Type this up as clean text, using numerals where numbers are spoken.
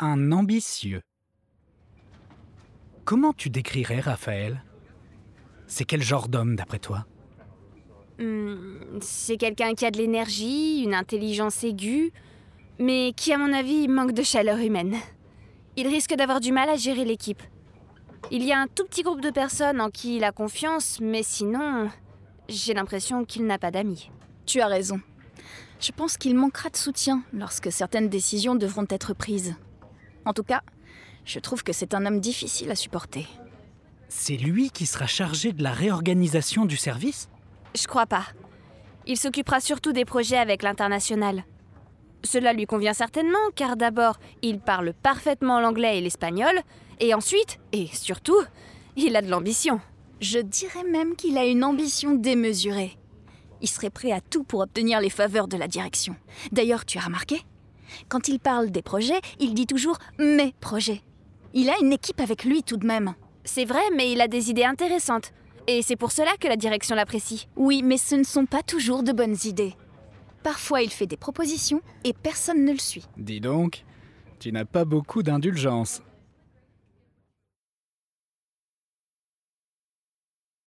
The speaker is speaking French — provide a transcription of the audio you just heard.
Un ambitieux. Comment tu décrirais Raphaël? C'est quel genre d'homme d'après toi? C'est quelqu'un qui a de l'énergie, une intelligence aiguë, mais qui, à mon avis, manque de chaleur humaine. Il risque d'avoir du mal à gérer l'équipe. Il y a un tout petit groupe de personnes en qui il a confiance, mais sinon, j'ai l'impression qu'il n'a pas d'amis. Tu as raison. Je pense qu'il manquera de soutien lorsque certaines décisions devront être prises. En tout cas, je trouve que c'est un homme difficile à supporter. C'est lui qui sera chargé de la réorganisation du service? Je crois pas. Il s'occupera surtout des projets avec l'international. Cela lui convient certainement, car d'abord, il parle parfaitement l'anglais et l'espagnol, et ensuite, et surtout, il a de l'ambition. Je dirais même qu'il a une ambition démesurée. Il serait prêt à tout pour obtenir les faveurs de la direction. D'ailleurs, tu as remarqué? Quand il parle des projets, il dit toujours « mes projets ». Il a une équipe avec lui tout de même. C'est vrai, mais il a des idées intéressantes. Et c'est pour cela que la direction l'apprécie. Oui, mais ce ne sont pas toujours de bonnes idées. Parfois, il fait des propositions et personne ne le suit. Dis donc, tu n'as pas beaucoup d'indulgence.